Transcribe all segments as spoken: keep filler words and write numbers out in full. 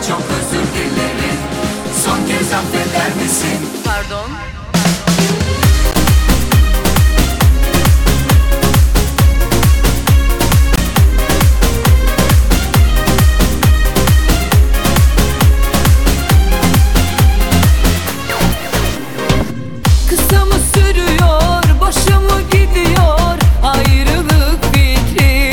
çok özür dilerim. Son kez affeder misin? Pardon. Kısa mı sürüyor, boşa mı gidiyor ayrılık fikri?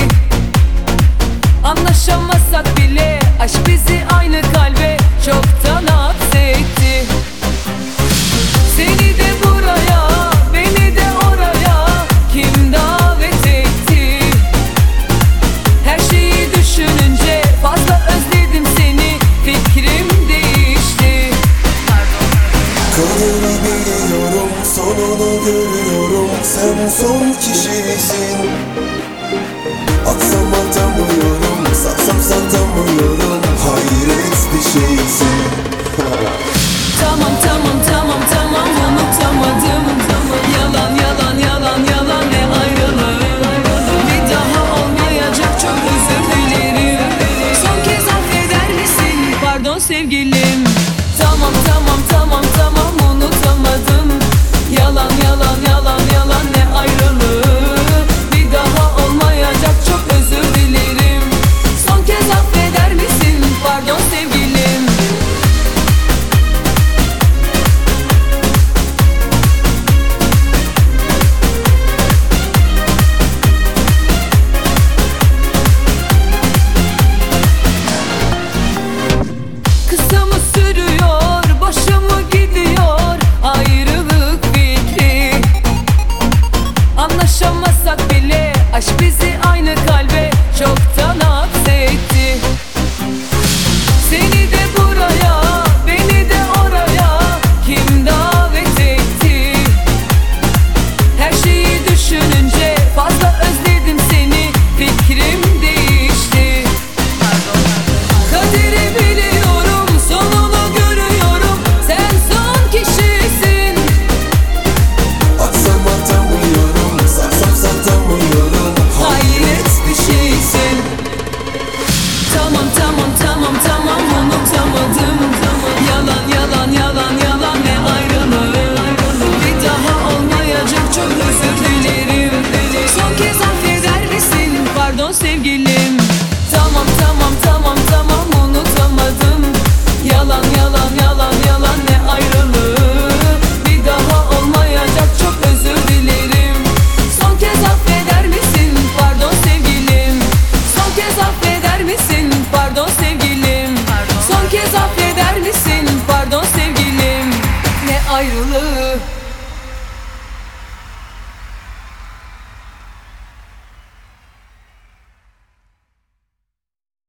Anlaşamasak bile aşk bizi aynı kalbe çoktan hapsetti. Seni de buraya, beni de oraya kim davet etti? Her şeyi düşününce fazla özledim seni, fikrim değişti. Kaderi biliyorum, sonunu görüyorum. Sen son kişisin. Atsam atamıyorum, satsam satamıyorum. Hayret bir şeysin.